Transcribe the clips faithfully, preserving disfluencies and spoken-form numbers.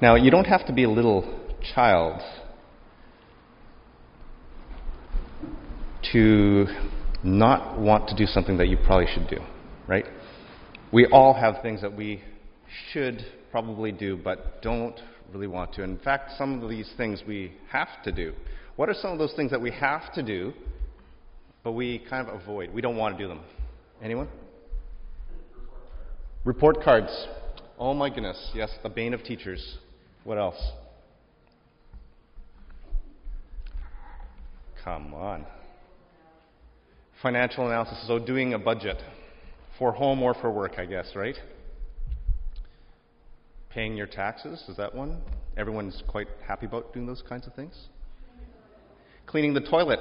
Now, you don't have to be a little child to not want to do something that you probably should do, right? We all have things that we should probably do but don't really want to. In fact, some of these things we have to do. What are some of those things that we have to do but we kind of avoid? We don't want to do them. Anyone? Report cards. Oh my goodness, yes, the bane of teachers. What else? Come on. Financial analysis, so doing a budget for home or for work, I guess, right? Paying your taxes, is that one? Everyone's quite happy about doing those kinds of things. Cleaning the toilet.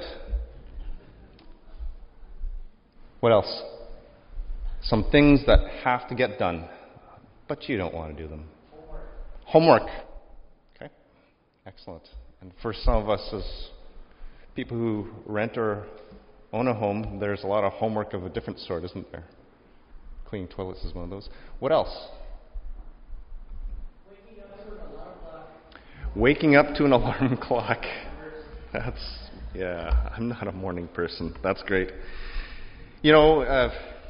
What else? Some things that have to get done, but you don't want to do them. Homework. Homework. Okay, excellent. And for some of us as people who rent or own a home, there's a lot of homework of a different sort, isn't there? Cleaning toilets is one of those. What else? Waking up to an alarm clock. That's, yeah, I'm not a morning person. That's great. You know, uh,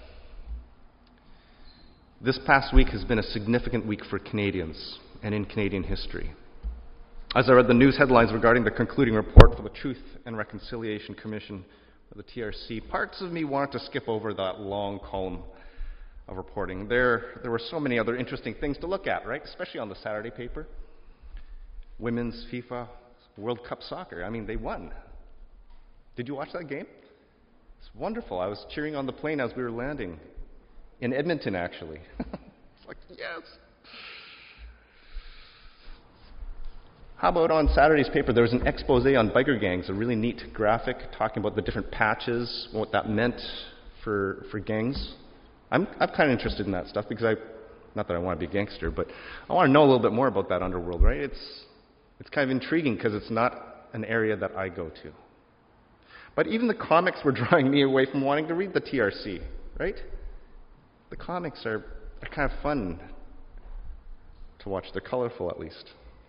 this past week has been a significant week for Canadians and in Canadian history. As I read the news headlines regarding the concluding report for the Truth and Reconciliation Commission, the T R C, parts of me wanted to skip over that long column of reporting. There, there were so many other interesting things to look at, right? Especially on the Saturday paper. Women's FIFA World Cup soccer. I mean, they won. Did you watch that game? It's wonderful. I was cheering on the plane as we were landing. In Edmonton, actually. It's like, yes. How about on Saturday's paper, there was an expose on biker gangs, a really neat graphic talking about the different patches, what that meant for for gangs. I'm I'm kind of interested in that stuff because I, not that I want to be a gangster, but I want to know a little bit more about that underworld, right? It's it's kind of intriguing because it's not an area that I go to. But even the comics were drawing me away from wanting to read the T R C, right? The comics are, are kind of fun to watch. They're colorful, at least.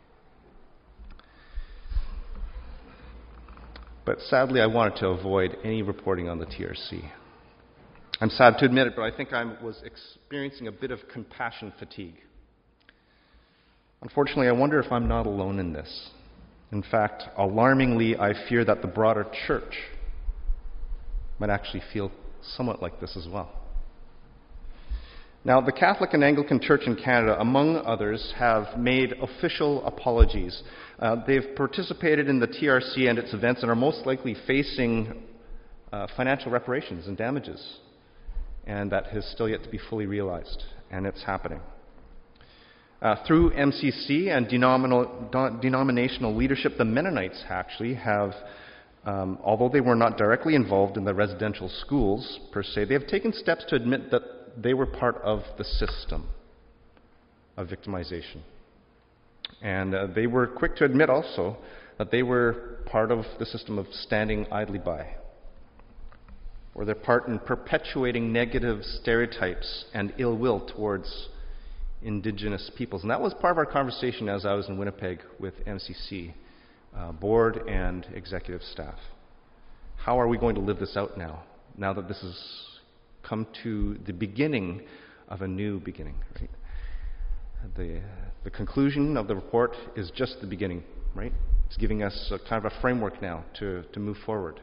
But sadly, I wanted to avoid any reporting on the T R C. I'm sad to admit it, but I think I was experiencing a bit of compassion fatigue. Unfortunately, I wonder if I'm not alone in this. In fact, alarmingly, I fear that the broader church might actually feel somewhat like this as well. Now, the Catholic and Anglican Church in Canada, among others, have made official apologies. Uh, they've participated in the T R C and its events and are most likely facing uh, financial reparations and damages. And that has still yet to be fully realized, and it's happening. Uh, through M C C and denominational, denominational leadership, the Mennonites actually have, um, although they were not directly involved in the residential schools per se, they have taken steps to admit that they were part of the system of victimization. And uh, they were quick to admit also that they were part of the system of standing idly by, or their part in perpetuating negative stereotypes and ill will towards Indigenous peoples. And that was part of our conversation as I was in Winnipeg with M C C, uh, board and executive staff. How are we going to live this out now, now that this has come to the beginning of a new beginning, right? The, the conclusion of the report is just the beginning, right? It's giving us a kind of a framework now to, to move forward.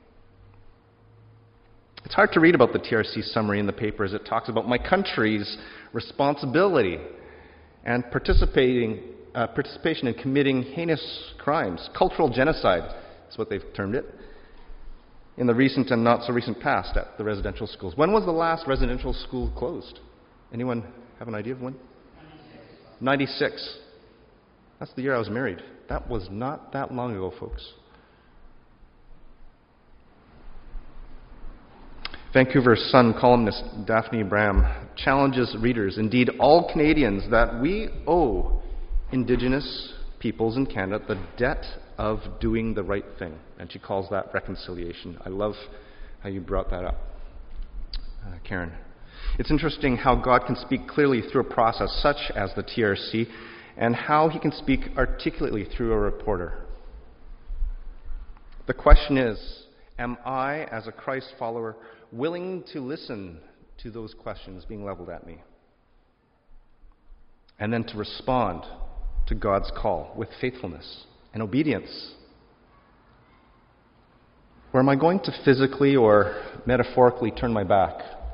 It's hard to read about the T R C summary in the paper as it talks about my country's responsibility and participating, uh, participation in committing heinous crimes. Cultural genocide is what they've termed it, in the recent and not so recent past at the residential schools. When was the last residential school closed? Anyone have an idea of when? ninety-six. That's the year I was married. That was not that long ago, folks. Vancouver Sun columnist Daphne Bram challenges readers, indeed all Canadians, that we owe Indigenous peoples in Canada the debt of doing the right thing. And she calls that reconciliation. I love how you brought that up, uh, Karen. It's interesting how God can speak clearly through a process such as the T R C and how he can speak articulately through a reporter. The question is, am I, as a Christ follower, willing to listen to those questions being leveled at me? And then to respond to God's call with faithfulness and obedience? Or am I going to physically or metaphorically turn my back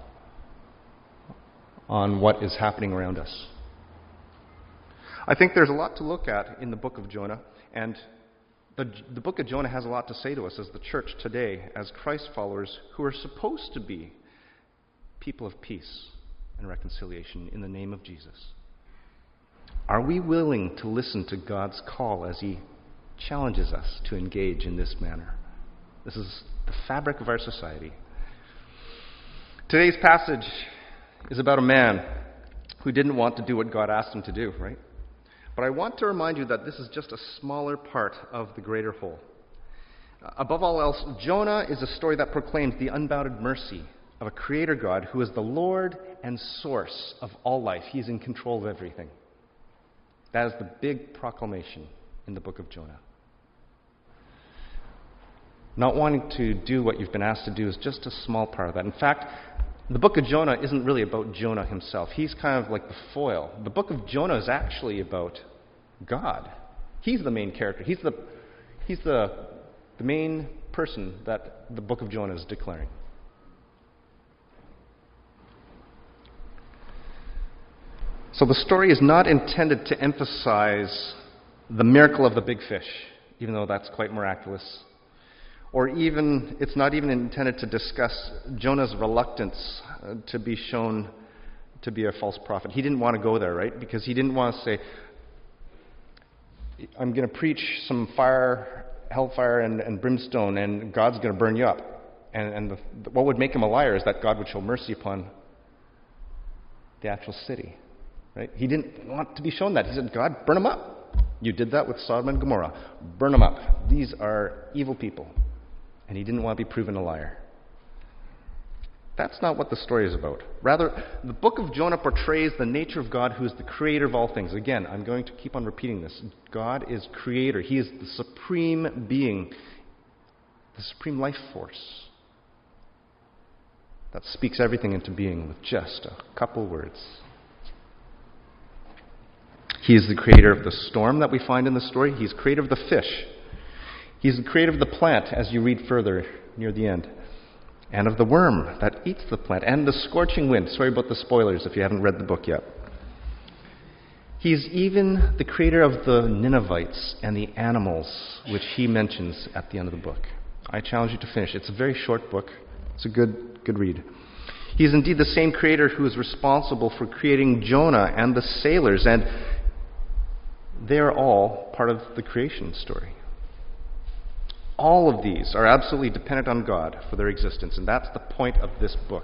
on what is happening around us? I think there's a lot to look at in the book of Jonah, and the, the book of Jonah has a lot to say to us as the church today, as Christ followers who are supposed to be people of peace and reconciliation in the name of Jesus. Are we willing to listen to God's call as he challenges us to engage in this manner? This is the fabric of our society. Today's passage is about a man who didn't want to do what God asked him to do, right? But I want to remind you that this is just a smaller part of the greater whole. Uh, above all else, Jonah is a story that proclaims the unbounded mercy of a creator God who is the Lord and source of all life. He's in control of everything. That is the big proclamation in the book of Jonah. Not wanting to do what you've been asked to do is just a small part of that. In fact, the book of Jonah isn't really about Jonah himself. He's kind of like the foil. The book of Jonah is actually about God. He's the main character. He's the, he's the, the main person that the book of Jonah is declaring. So the story is not intended to emphasize the miracle of the big fish, even though that's quite miraculous. Or even, it's not even intended to discuss Jonah's reluctance uh, to be shown to be a false prophet. He didn't want to go there, right? Because he didn't want to say, I'm going to preach some fire, hellfire and, and brimstone, and God's going to burn you up. And, and the, what would make him a liar is that God would show mercy upon the actual city. Right? He didn't want to be shown that. He said, God, burn them up. You did that with Sodom and Gomorrah. Burn them up. These are evil people. And he didn't want to be proven a liar. That's not what the story is about. Rather, the book of Jonah portrays the nature of God who is the creator of all things. Again, I'm going to keep on repeating this. God is creator. He is the supreme being, the supreme life force that speaks everything into being with just a couple words. He is the creator of the storm that we find in the story. He's creator of the fish. He's the creator of the plant, as you read further near the end, and of the worm that eats the plant, and the scorching wind. Sorry about the spoilers if you haven't read the book yet. He's even the creator of the Ninevites and the animals, which he mentions at the end of the book. I challenge you to finish. It's a very short book. It's a good, good read. He is indeed the same creator who is responsible for creating Jonah and the sailors, and they are all part of the creation story. All of these are absolutely dependent on God for their existence, and that's the point of this book.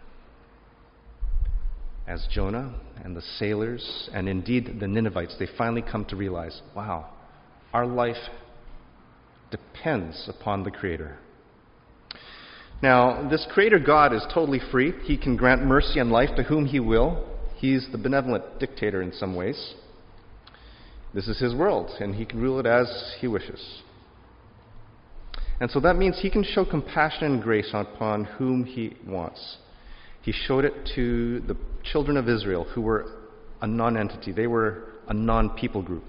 As Jonah and the sailors, and indeed the Ninevites, they finally come to realize, wow, our life depends upon the Creator. Now, this Creator God is totally free. He can grant mercy and life to whom He will. He's the benevolent dictator in some ways. This is His world, and He can rule it as He wishes. And so that means He can show compassion and grace upon whom He wants. He showed it to the children of Israel, who were a non-entity. They were a non-people group.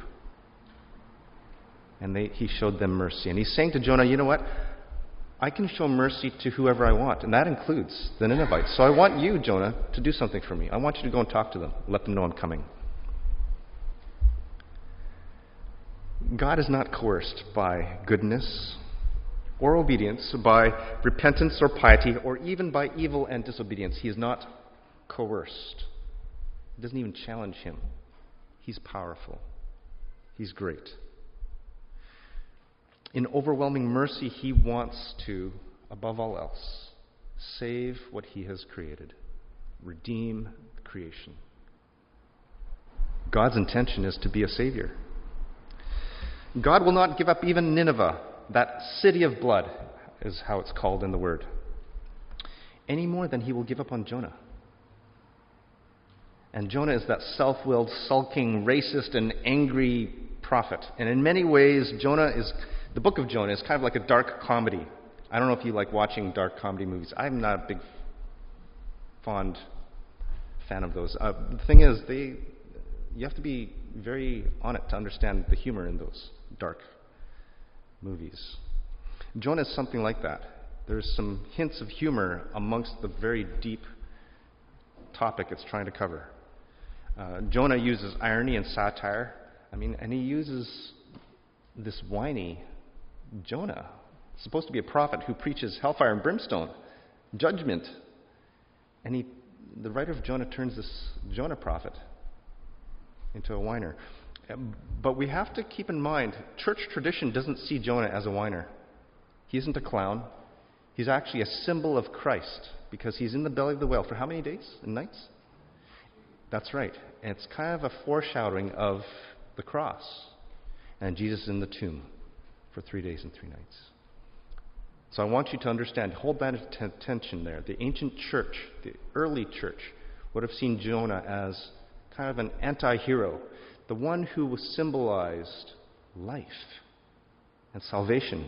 And they, He showed them mercy. And He's saying to Jonah, you know what? I can show mercy to whoever I want, and that includes the Ninevites. So I want you, Jonah, to do something for me. I want you to go and talk to them. Let them know I'm coming. God is not coerced by goodness or obedience, by repentance or piety, or even by evil and disobedience. He is not coerced. It doesn't even challenge Him. He's powerful. He's great. In overwhelming mercy, He wants to, above all else, save what He has created, redeem creation. God's intention is to be a Savior. God will not give up even Nineveh, that city of blood, is how it's called in the Word, any more than He will give up on Jonah. And Jonah is that self-willed, sulking, racist, and angry prophet. And in many ways, Jonah is, the book of Jonah is kind of like a dark comedy. I don't know if you like watching dark comedy movies. I'm not a big, fond fan of those. Uh, the thing is, they, you have to be very on it to understand the humor in those dark movies. Jonah is something like that. There's some hints of humor amongst the very deep topic it's trying to cover. Uh, Jonah uses irony and satire. I mean, and he uses this whiny Jonah, supposed to be a prophet who preaches hellfire and brimstone, judgment. And he, the writer of Jonah turns this Jonah prophet into a whiner. But we have to keep in mind, church tradition doesn't see Jonah as a whiner. He isn't a clown. He's actually a symbol of Christ because he's in the belly of the whale for how many days and nights? That's right. And it's kind of a foreshadowing of the cross. And Jesus in the tomb for three days and three nights. So I want you to understand, hold that attention there. The ancient church, the early church, would have seen Jonah as kind of an anti-hero, the one who symbolized life and salvation.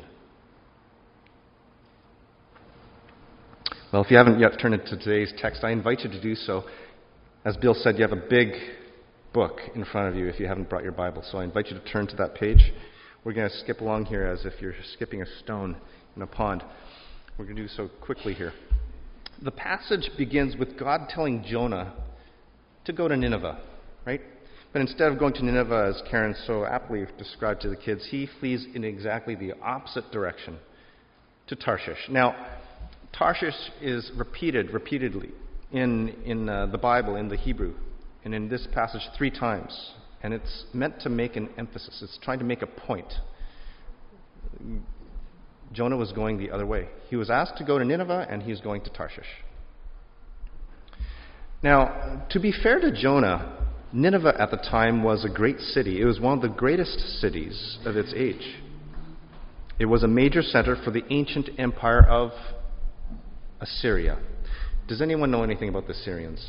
Well, if you haven't yet turned to today's text, I invite you to do so. As Bill said, you have a big book in front of you if you haven't brought your Bible. So I invite you to turn to that page. We're going to skip along here as if you're skipping a stone in a pond. We're going to do so quickly here. The passage begins with God telling Jonah to go to Nineveh, right? But instead of going to Nineveh, as Karen so aptly described to the kids, he flees in exactly the opposite direction, to Tarshish. Now, Tarshish is repeated repeatedly in, in uh, the Bible, in the Hebrew, and in this passage three times. And it's meant to make an emphasis. It's trying to make a point. Jonah was going the other way. He was asked to go to Nineveh, and he was going to Tarshish. Now, to be fair to Jonah, Nineveh at the time was a great city. It was one of the greatest cities of its age. It was a major center for the ancient empire of Assyria. Does anyone know anything about the Assyrians?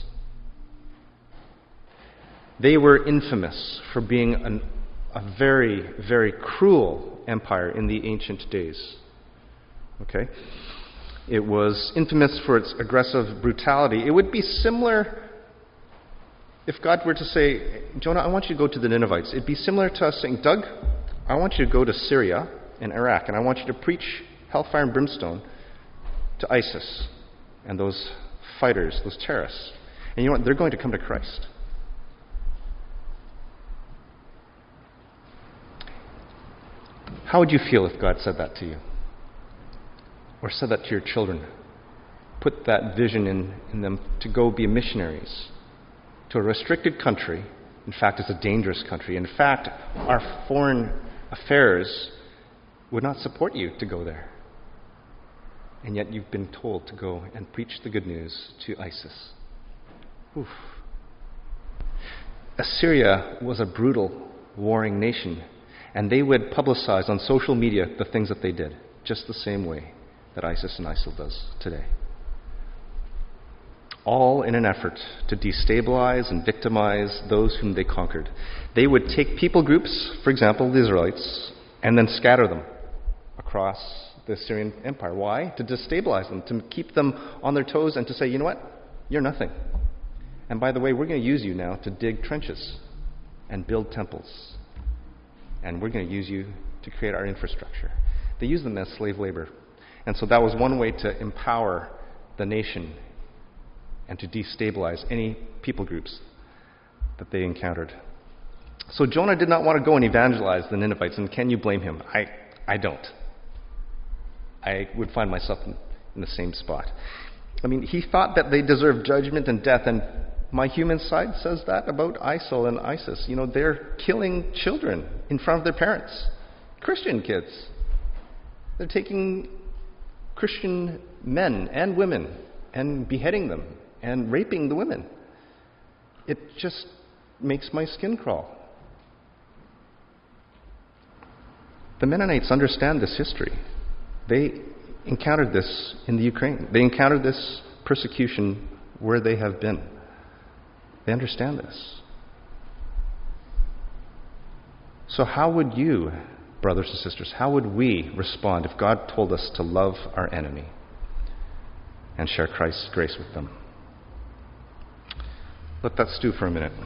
They were infamous for being an, a very, very cruel empire in the ancient days. Okay? It was infamous for its aggressive brutality. It would be similar if God were to say, Jonah, I want you to go to the Ninevites. It'd be similar to us saying, Doug, I want you to go to Syria and Iraq, and I want you to preach hellfire and brimstone to ISIS and those fighters, those terrorists. And you know what? They're going to come to Christ. How would you feel if God said that to you? Or said that to your children? Put that vision in, in them to go be missionaries to a restricted country. In fact, it's a dangerous country. In fact, our foreign affairs would not support you to go there. And yet you've been told to go and preach the good news to ISIS. Oof. Assyria was a brutal, warring nation. And they would publicize on social media the things that they did, just the same way that ISIS and ISIL does today. All in an effort to destabilize and victimize those whom they conquered. They would take people groups, for example, the Israelites, and then scatter them across the Assyrian Empire. Why? To destabilize them, to keep them on their toes and to say, you know what? You're nothing. And by the way, we're going to use you now to dig trenches and build temples. And we're going to use you to create our infrastructure. They used them as slave labor. And so that was one way to empower the nation and to destabilize any people groups that they encountered. So Jonah did not want to go and evangelize the Ninevites, and can you blame him? I, I don't. I would find myself in, in the same spot. I mean, he thought that they deserved judgment and death, and my human side says that about ISIL and ISIS. You know, they're killing children in front of their parents. Christian kids. They're taking Christian men and women and beheading them and raping the women. It just makes my skin crawl. The Mennonites understand this history. They encountered this in the Ukraine. They encountered this persecution where they have been. They understand this. So how would you, brothers and sisters, how would we respond if God told us to love our enemy and share Christ's grace with them? Let that stew for a minute.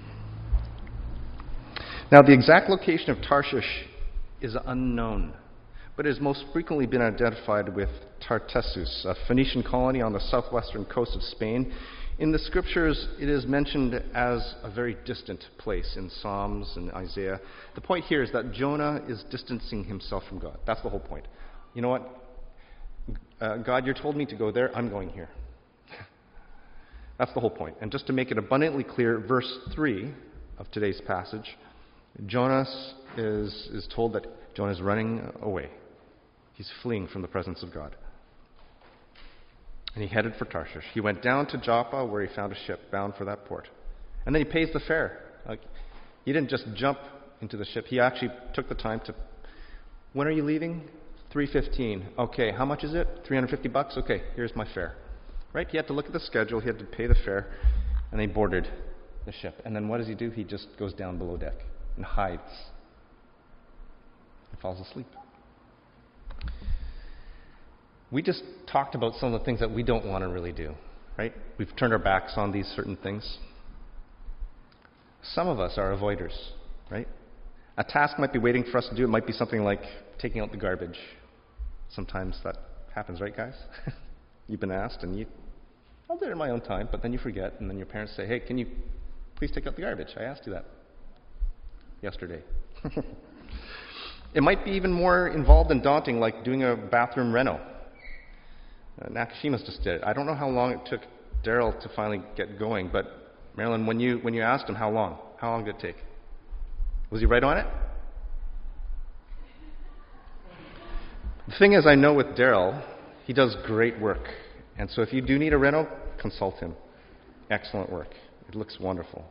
Now, the exact location of Tarshish is unknown, but it has most frequently been identified with Tartessus, a Phoenician colony on the southwestern coast of Spain. In the scriptures, it is mentioned as a very distant place in Psalms and Isaiah. The point here is that Jonah is distancing himself from God. That's the whole point. You know what? Uh, God, you told me to go there. I'm going here. That's the whole point. And just to make it abundantly clear, verse three of today's passage, Jonah is, is told that Jonah is running away. He's fleeing from the presence of God. And he headed for Tarshish. He went down to Joppa, where he found a ship bound for that port. And then he pays the fare. Like, he didn't just jump into the ship. He actually took the time to, when are you leaving? three fifteen. Okay, how much is it? three hundred fifty bucks? Okay, here's my fare. Right? He had to look at the schedule. He had to pay the fare. And they boarded the ship. And then what does he do? He just goes down below deck and hides. And falls asleep. We just talked about some of the things that we don't want to really do, right? We've turned our backs on these certain things. Some of us are avoiders, right? A task might be waiting for us to do. It might be something like taking out the garbage. Sometimes that happens, right, guys? You've been asked, and you, I'll do it in my own time, but then you forget, and then your parents say, hey, can you please take out the garbage? I asked you that yesterday. It might be even more involved and daunting, like doing a bathroom reno. Uh, Nakashima's just did it. I don't know how long it took Daryl to finally get going, but Marilyn, when you when you asked him how long, how long did it take? Was he right on it? The thing is, I know with Daryl, he does great work. And so if you do need a reno, consult him. Excellent work. It looks wonderful.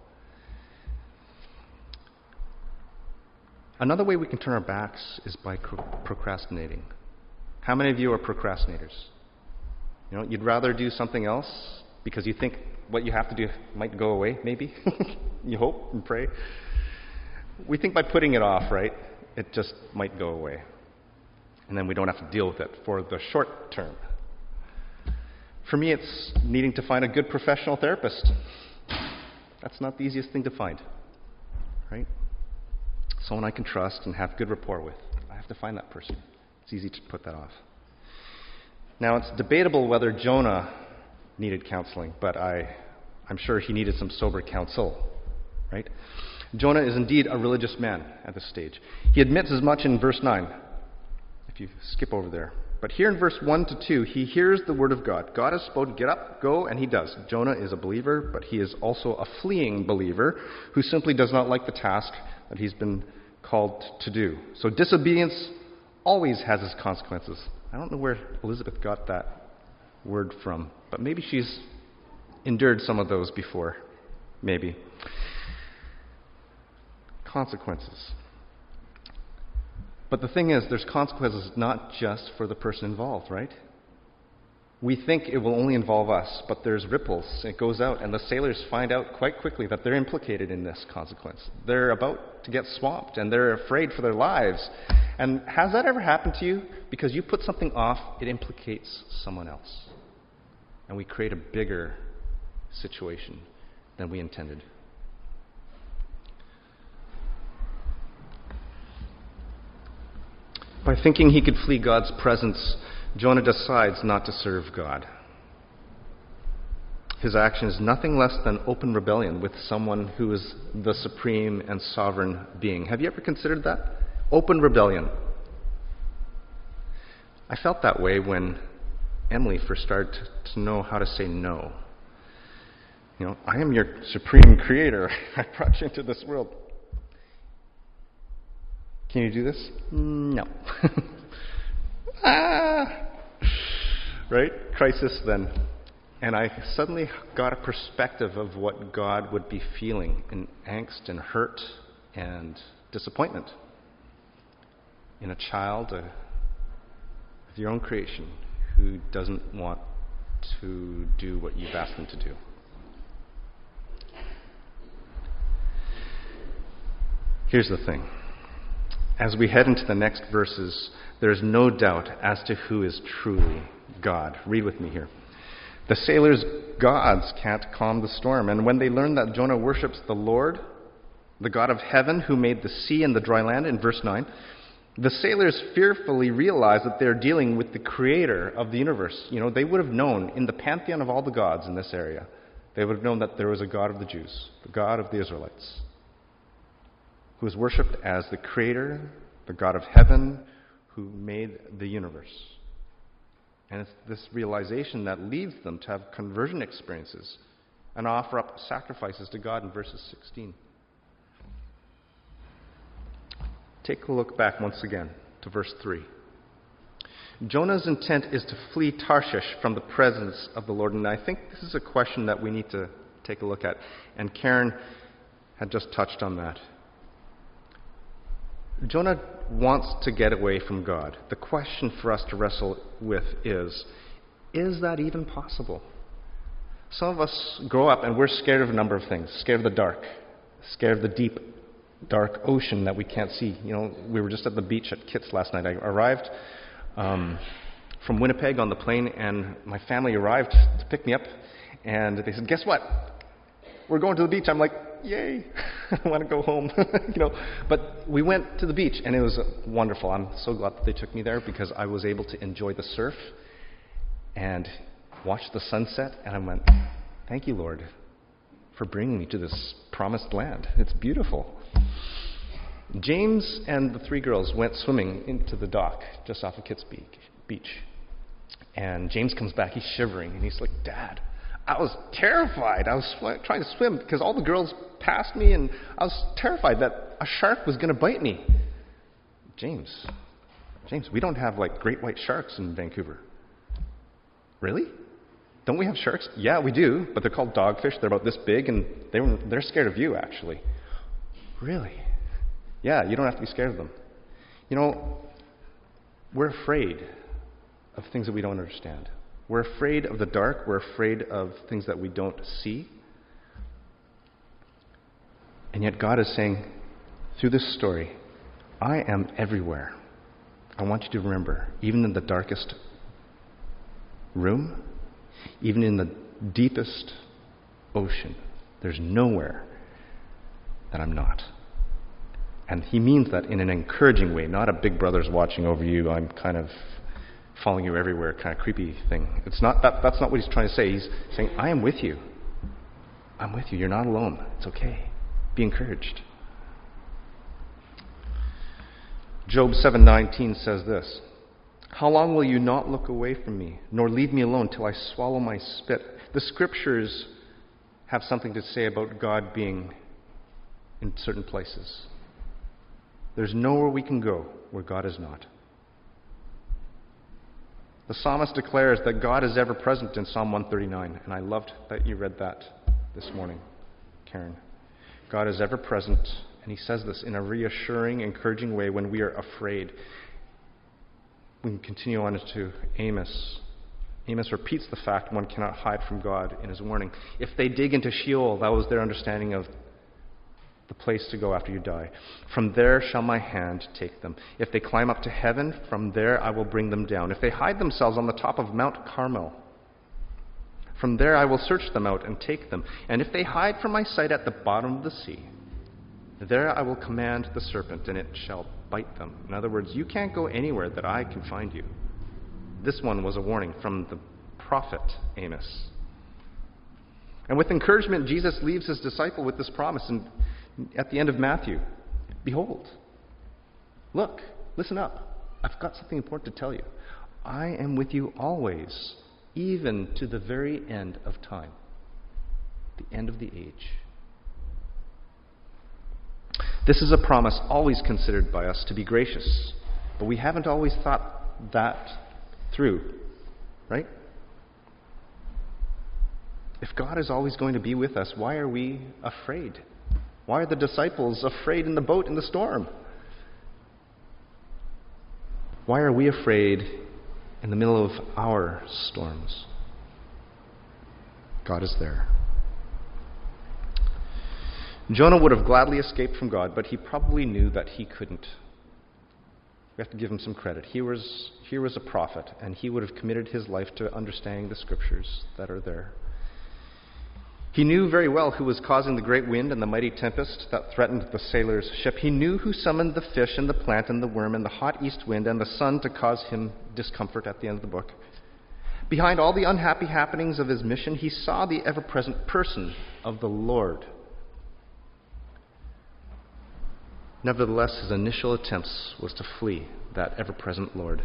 Another way we can turn our backs is by procrastinating. How many of you are procrastinators? You know, you'd rather do something else because you think what you have to do might go away, maybe. You hope and pray. We think by putting it off, right, it just might go away. And then we don't have to deal with it for the short term. For me, it's needing to find a good professional therapist. That's not the easiest thing to find, right? Someone I can trust and have good rapport with. I have to find that person. It's easy to put that off. Now, it's debatable whether Jonah needed counseling, but I, I'm sure he needed some sober counsel, right? Jonah is indeed a religious man at this stage. He admits as much in verse nine, if you skip over there. But here in verse one to two, he hears the word of God. God has spoken, get up, go, and he does. Jonah is a believer, but he is also a fleeing believer who simply does not like the task that he's been called to do. So disobedience always has its consequences. I don't know where Elizabeth got that word from, but maybe she's endured some of those before. Maybe. Consequences. But the thing is, there's consequences not just for the person involved, right? We think it will only involve us, but there's ripples. It goes out, and the sailors find out quite quickly that they're implicated in this consequence. They're about to get swamped, and they're afraid for their lives. And has that ever happened to you? Because you put something off, it implicates someone else. And we create a bigger situation than we intended. By thinking he could flee God's presence, Jonah decides not to serve God. His action is nothing less than open rebellion with someone who is the supreme and sovereign being. Have you ever considered that? Open rebellion. I felt that way when Emily first started to, to know how to say no. You know, I am your supreme creator. I brought you into this world. Can you do this? No. ah! Right? Crisis then. And I suddenly got a perspective of what God would be feeling in angst and hurt and disappointment in a child uh, of your own creation who doesn't want to do what you've asked them to do. Here's the thing. As we head into the next verses, there is no doubt as to who is truly God. Read with me here. The sailors' gods can't calm the storm, and when they learn that Jonah worships the Lord, the God of heaven who made the sea and the dry land, in verse nine, the sailors fearfully realize that they're dealing with the creator of the universe. You know, they would have known in the pantheon of all the gods in this area, they would have known that there was a God of the Jews, the God of the Israelites, who is worshipped as the creator, the God of heaven, who made the universe. And it's this realization that leads them to have conversion experiences and offer up sacrifices to God in verses sixteen. Take a look back once again to verse three. Jonah's intent is to flee Tarshish from the presence of the Lord, and I think this is a question that we need to take a look at. And Karen had just touched on that. Jonah wants to get away from God. The question for us to wrestle with is, is that even possible? Some of us grow up and we're scared of a number of things. Scared of the dark. Scared of the deep, dark ocean that we can't see. You know, we were just at the beach at Kitts last night. I arrived um, from Winnipeg on the plane, and my family arrived to pick me up, and they said, guess what? We're going to the beach. I'm like, yay, I want to go home. you know, But we went to the beach, and it was wonderful. I'm so glad that they took me there because I was able to enjoy the surf and watch the sunset, and I went, thank you, Lord, for bringing me to this promised land. It's beautiful. James and the three girls went swimming into the dock just off of Kitts Beach. And James comes back, he's shivering, and he's like, Dad, I was terrified. I was sw- trying to swim because all the girls passed me, and I was terrified that a shark was going to bite me. James, James, we don't have like great white sharks in Vancouver. Really? Don't we have sharks? Yeah, we do, but they're called dogfish. They're about this big, and they were, they're scared of you, actually. Really? Yeah, you don't have to be scared of them. You know, we're afraid of things that we don't understand. We're afraid of the dark. We're afraid of things that we don't see. And yet God is saying, through this story, I am everywhere. I want you to remember, even in the darkest room, even in the deepest ocean, there's nowhere that I'm not. And he means that in an encouraging way, not a big brother's watching over you, I'm kind of following you everywhere kind of creepy thing. It's not that, that's not what he's trying to say. He's saying, I am with you. I'm with you. You're not alone. It's okay. Be encouraged. Job seven nineteen says this, how long will you not look away from me, nor leave me alone till I swallow my spit? The scriptures have something to say about God being in certain places. There's nowhere we can go where God is not. The psalmist declares that God is ever present in Psalm one thirty-nine, and I loved that you read that this morning, Karen. God is ever present, and he says this in a reassuring, encouraging way when we are afraid. We can continue on to Amos. Amos repeats the fact one cannot hide from God in his warning. If they dig into Sheol, that was their understanding of the place to go after you die. From there shall my hand take them. If they climb up to heaven, from there I will bring them down. If they hide themselves on the top of Mount Carmel, from there I will search them out and take them. And if they hide from my sight at the bottom of the sea, there I will command the serpent, and it shall bite them. In other words, you can't go anywhere that I can find you. This one was a warning from the prophet Amos. And with encouragement, Jesus leaves his disciple with this promise. And at the end of Matthew, behold, look, listen up. I've got something important to tell you. I am with you always, even to the very end of time, the end of the age. This is a promise always considered by us to be gracious, but we haven't always thought that through, right? If God is always going to be with us, why are we afraid? Why are the disciples afraid in the boat in the storm? Why are we afraid in the middle of our storms? God is there. Jonah would have gladly escaped from God, but he probably knew that he couldn't. We have to give him some credit. He was, he was a prophet, and he would have committed his life to understanding the scriptures that are there. He knew very well who was causing the great wind and the mighty tempest that threatened the sailor's ship. He knew who summoned the fish and the plant and the worm and the hot east wind and the sun to cause him discomfort at the end of the book. Behind all the unhappy happenings of his mission, he saw the ever-present person of the Lord. Nevertheless, his initial attempts was to flee that ever-present Lord.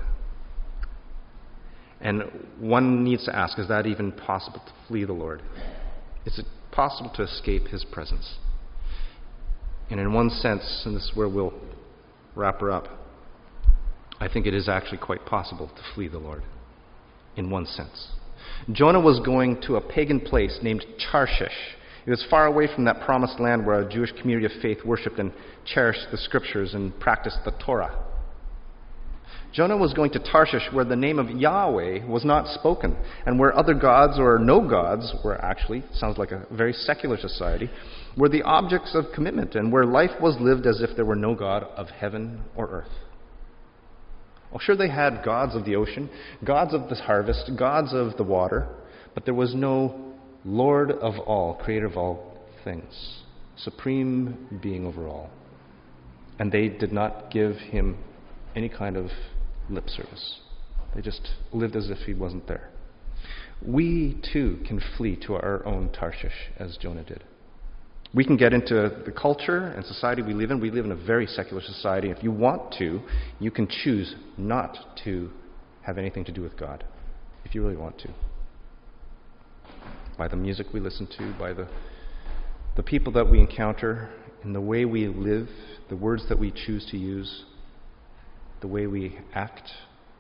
And one needs to ask, is that even possible to flee the Lord? Is it possible to escape his presence? And in one sense, and this is where we'll wrap her up, I think it is actually quite possible to flee the Lord. In one sense. Jonah was going to a pagan place named Tarshish. It was far away from that promised land where a Jewish community of faith worshipped and cherished the scriptures and practiced the Torah. Jonah was going to Tarshish, where the name of Yahweh was not spoken, and where other gods or no gods were actually, sounds like a very secular society, were the objects of commitment, and where life was lived as if there were no God of heaven or earth. Well, sure, they had gods of the ocean, gods of the harvest, gods of the water, but there was no Lord of all, creator of all things, supreme being over all. And they did not give him any kind of lip service. They just lived as if he wasn't there. We, too, can flee to our own Tarshish, as Jonah did. We can get into the culture and society we live in. We live in a very secular society. If you want to, you can choose not to have anything to do with God, if you really want to. By the music we listen to, by the, the people that we encounter, in the way we live, the words that we choose to use, the way we act.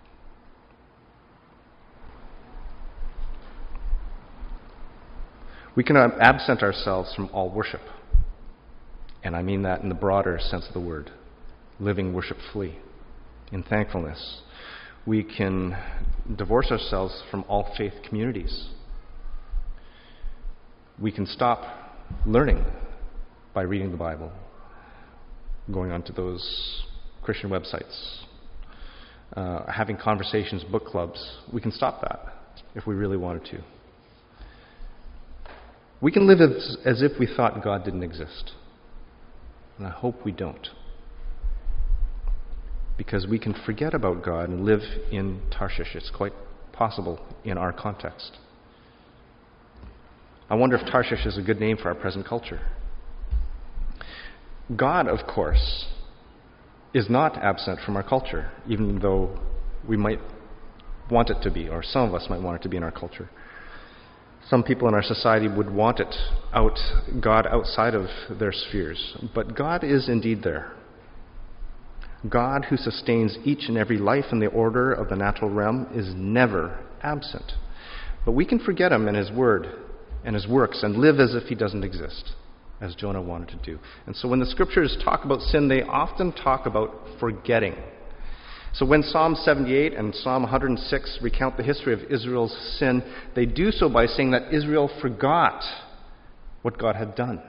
We can absent ourselves from all worship. And I mean that in the broader sense of the word. Living worshipfully, in thankfulness. We can divorce ourselves from all faith communities. We can stop learning by reading the Bible, going onto those Christian websites, uh, having conversations, book clubs. We can stop that if we really wanted to. We can live as, as if we thought God didn't exist. And I hope we don't. Because we can forget about God and live in Tarshish. It's quite possible in our context. I wonder if Tarshish is a good name for our present culture. God, of course, is not absent from our culture, even though we might want it to be, or some of us might want it to be in our culture. Some people in our society would want it out, God outside of their spheres. But God is indeed there. God, who sustains each and every life in the order of the natural realm, is never absent. But we can forget him and his word and his works and live as if he doesn't exist, as Jonah wanted to do. And so when the scriptures talk about sin, they often talk about forgetting. So when Psalm seventy-eight and Psalm one hundred six recount the history of Israel's sin, they do so by saying that Israel forgot what God had done.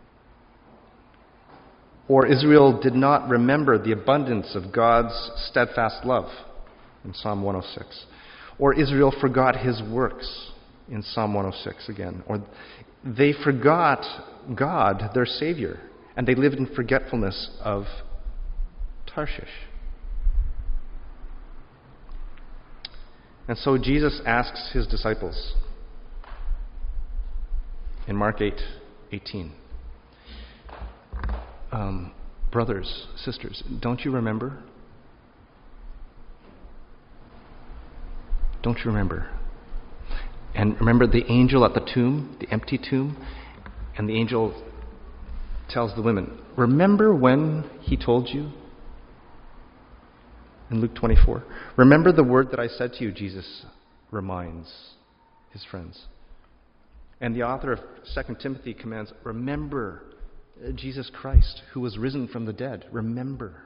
Or Israel did not remember the abundance of God's steadfast love in Psalm one oh six. Or Israel forgot his works in Psalm one oh six again. Or they forgot God, their Savior, and they lived in forgetfulness of Tarshish. And so Jesus asks his disciples in Mark eight eighteen, um, brothers, sisters, don't you remember? Don't you remember? And remember the angel at the tomb, the empty tomb? And the angel tells the women, remember when he told you? In Luke twenty-four, remember the word that I said to you, Jesus reminds his friends. And the author of Second Timothy commands, remember Jesus Christ, who was risen from the dead. Remember.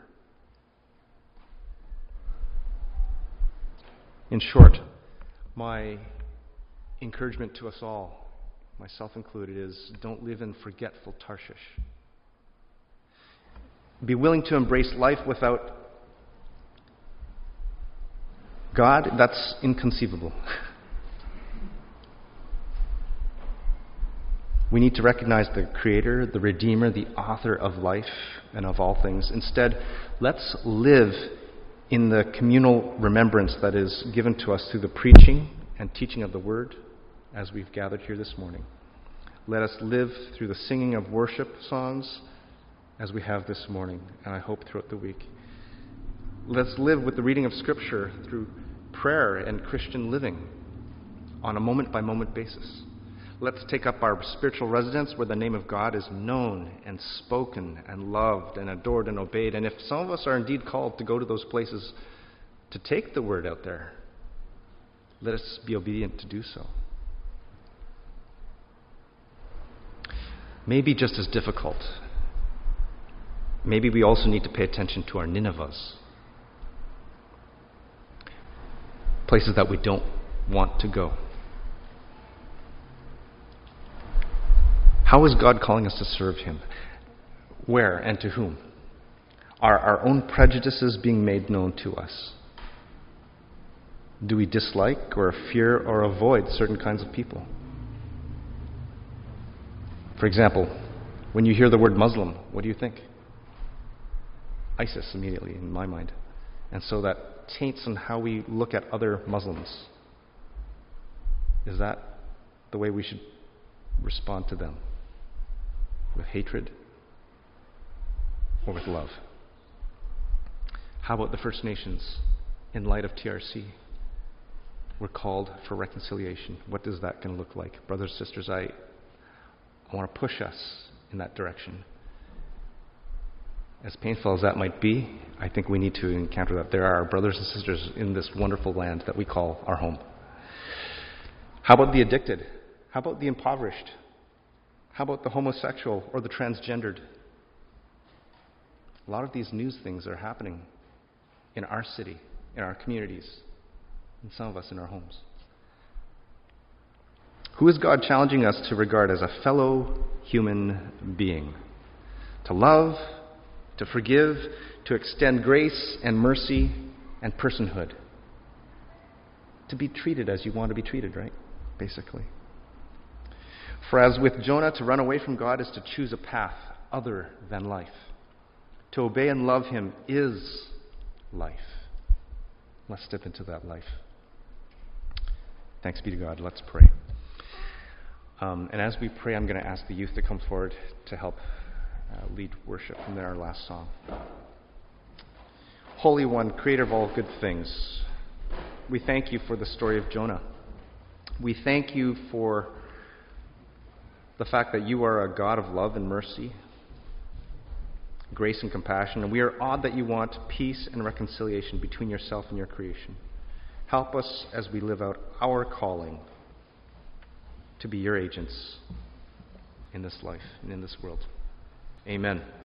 In short, my encouragement to us all, myself included, is don't live in forgetful Tarshish. be willing to embrace life without God, that's inconceivable. We need to recognize the Creator, the Redeemer, the author of life and of all things. Instead, let's live in the communal remembrance that is given to us through the preaching and teaching of the Word as we've gathered here this morning. Let us live through the singing of worship songs as we have this morning, and I hope throughout the week. Let's live with the reading of Scripture through prayer and Christian living on a moment-by-moment basis. Let's take up our spiritual residence where the name of God is known and spoken and loved and adored and obeyed. And if some of us are indeed called to go to those places to take the word out there, let us be obedient to do so. Maybe just as difficult, maybe we also need to pay attention to our Ninevehs. Places that we don't want to go. How is God calling us to serve Him? Where and to whom? Are our own prejudices being made known to us? Do we dislike or fear or avoid certain kinds of people? For example, when you hear the word Muslim, what do you think? ISIS immediately in my mind. And so that taints on how we look at other Muslims. Is that the way we should respond to them? With hatred or with love? How about the First Nations in light of T R C? We're called for reconciliation. What does that going to look like? Brothers and sisters, I, I want to push us in that direction. As painful as that might be, I think we need to encounter that. There are brothers and sisters in this wonderful land that we call our home. How about the addicted? How about the impoverished? How about the homosexual or the transgendered? A lot of these news things are happening in our city, in our communities, and some of us in our homes. Who is God challenging us to regard as a fellow human being? To love, to forgive, to extend grace and mercy and personhood. To be treated as you want to be treated, right? Basically. For as with Jonah, to run away from God is to choose a path other than life. To obey and love Him is life. Let's step into that life. Thanks be to God. Let's pray. Um, and as we pray, I'm going to ask the youth to come forward to help uh, lead worship from our last song. Holy One, Creator of all good things, we thank You for the story of Jonah. We thank You for the fact that You are a God of love and mercy, grace and compassion, and we are awed that You want peace and reconciliation between Yourself and Your creation. Help us as we live out our calling to be Your agents in this life and in this world. Amen.